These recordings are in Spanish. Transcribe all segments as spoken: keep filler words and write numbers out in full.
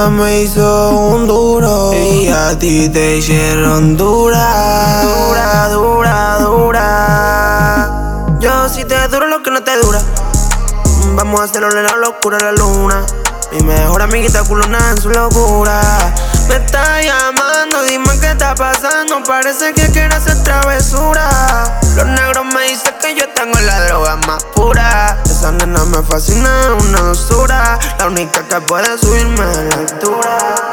me hizo un duro y a ti te hicieron dura, dura, dura, dura. Yo sí te duro lo que no te dura. Vamos a hacerlo en la locura de la luna. Mi mejor amiguita culona en su locura. Me está llamando, dime qué está pasando. Parece que quiere hacer travesura. Los negros me dicen que yo tengo la droga más pura. Esa nena me fascina, una dulzura. La única que puede subirme a la altura.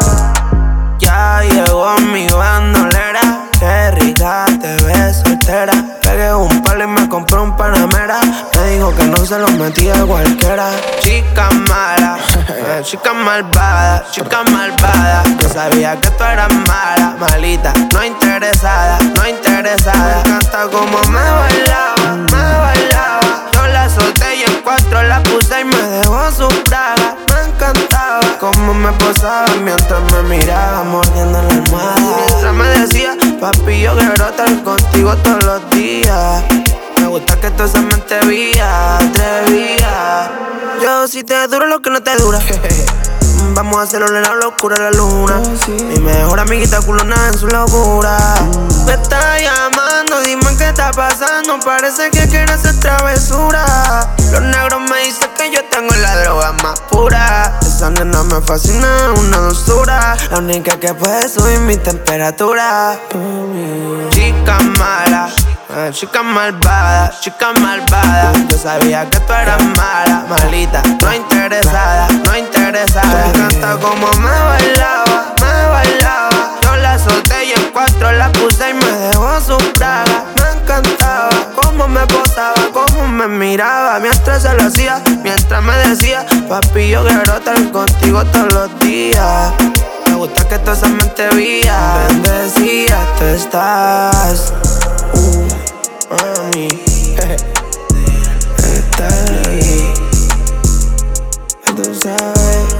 Ya llegó mi bandolera. Qué rica te ves soltera. Pegué un palo y me compré un Panamera. Me dijo que no se lo metía a cualquiera. Chica mala, eh, chica malvada, chica malvada. Yo sabía que tú eras mala, malita, no interesada, no interesada. Me encanta como me bailaba, me bailaba. Yo la solté y en cuatro la puse y me dejó su praga. Me encantaba como me posaba mientras me miraba mordiendo la almohada. Mientras me decía, papi, yo quiero estar contigo todos los días. Me gusta que tú seas mente vía, atrevía. Yo sí te duro lo que no te dura. Vamos a hacerlo en la locura de la luna. Mi mejor amiguita culona en su locura. Me está llamando, dime qué está pasando. Parece que quiere hacer travesura. Los negros me dicen que yo tengo la droga más pura. Esa nena me fascina, una dulzura. La única que puede subir mi temperatura. Chica mala, eh, chica malvada, chica malvada. Yo sabía que tú eras mala, malita, no interesada, no interesada. Me encanta como me bailaba, me bailaba. Yo la solté y en cuatro la puse y me dejó su praga. Me encantaba como me posaba, como me miraba mientras se lo hacía, mientras me decía, papi, yo quiero estar contigo todos los días. Me gusta que tú seas mente vía, bendecida tú estás. Uh, mami, estás ahí, tú sabes.